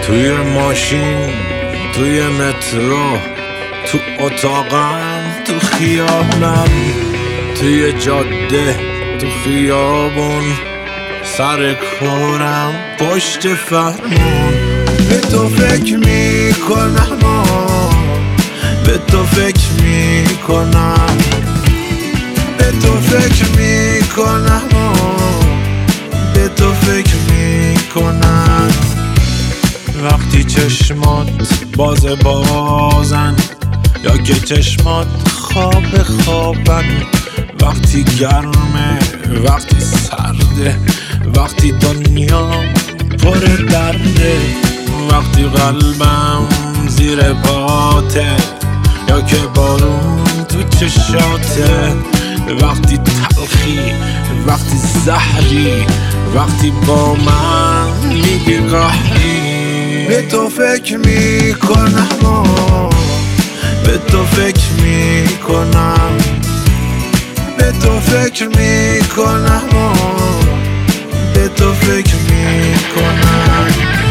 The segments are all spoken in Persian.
توی ماشین، توی مترو، تو اتاقم، تو خیابم، توی جاده، تو خیابون، سر کارم، پشت فرمون. به تو فکر میکنم، به تو فکر میکنم، به تو فکر میکنم، به تو فکر میکنم. وقتی چشمات بازن یا که چشمات خوابن، وقتی گرمه، وقتی سرده، وقتی دنیا پر درده، وقتی قلبم زیر پاته یا که بارون تو چشاته، وقتی تلخی، وقتی زهری، وقتی با من میگی قهری. به تو فکر میکنم، به تو فکر میکنم، به تو فکر میکنم، به تو فکر میکنم.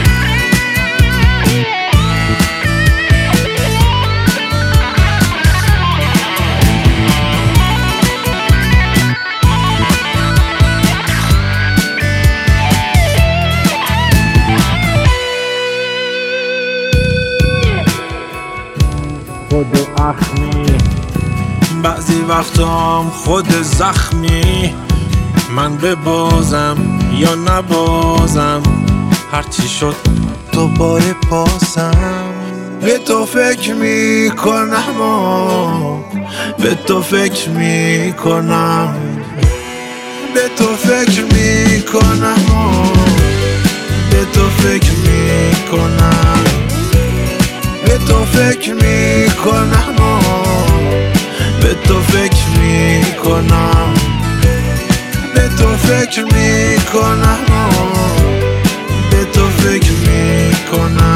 خود اخمی، بعضی وقتام خود زخمی، من ببازم یا نبازم، هرچی شد دوباره بازم. به تو فکر میکنم، به تو فکر میکنم، به تو فکر میکنم، به تو فکر میکنم، به تو فکر میکنم، به تو فکر میکنم، به تو فکر میکنم، به تو فکر میکنم.